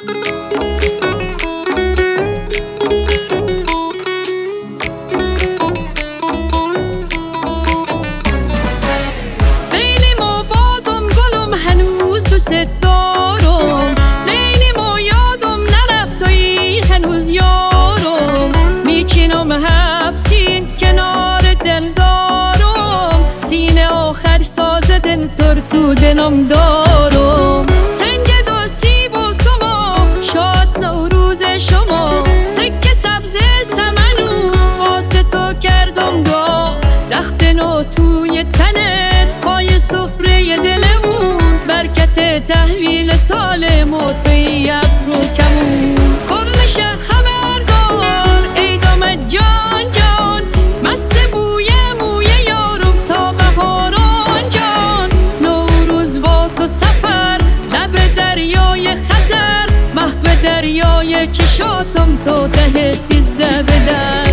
دوست دارم، لیلی ما یادم نرفتایی هنوز یارم، میچینم حفسین کنار دل دارم، سینه آخر ساز دل تر تو دلم دارم. سنگ دوستی با شما، شاد نوروز شما، سکه سبز سمنو واسه تو کردم دا، رخت نو توی تنت پای سفره دلمون، برکت تحویل سال موتیت رو کمون. کل شهر خبردار ای دامت جان جان، مست بوی موی یارم تا بهاران جان، نوروز با تو سفر لب دریای خزر، محو دریای چشاتم تا ته 13 بدر.